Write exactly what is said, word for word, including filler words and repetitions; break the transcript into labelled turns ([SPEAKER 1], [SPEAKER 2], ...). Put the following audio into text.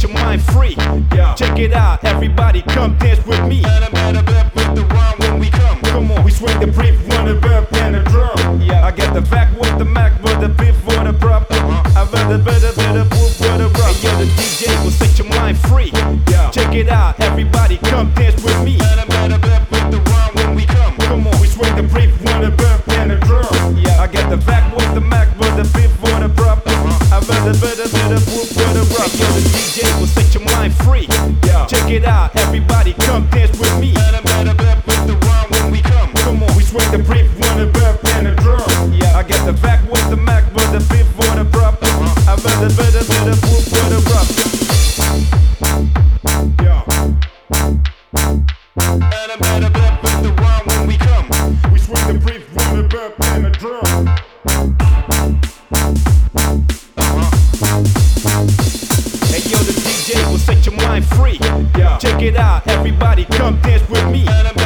[SPEAKER 1] your mind free. Check it out, everybody, come dance with me.
[SPEAKER 2] With the rhyme when we come.
[SPEAKER 1] Come on, we swing the brief, run a bump and a drum. I get the back with the Mac, with the beef for the prop. I better, better, better, whoop for the rock. Hey, yo, the D J will set your mind free. Check it out, everybody, come dance with me.
[SPEAKER 2] With the rhyme when we come.
[SPEAKER 1] Come on, we swing the brief, run a bump and a drum. I get the back with the Mac, with the beef for the prop. I better, better, better, whoop for the rock. Yo, the D J will set your mind free. Check it out, everybody, come dance with me.
[SPEAKER 2] With the rhyme when we come.
[SPEAKER 1] Come on, we swing the brief, run a bump and a drum. I get the back with the Mac, with the beef for the prop. I better, better, better, whoop for the rock.
[SPEAKER 2] With the rhyme when we come.
[SPEAKER 1] We swing the brief, run a bump and a drum. Hey yo, the D J will set your mind free. Check it out, everybody, come dance with me.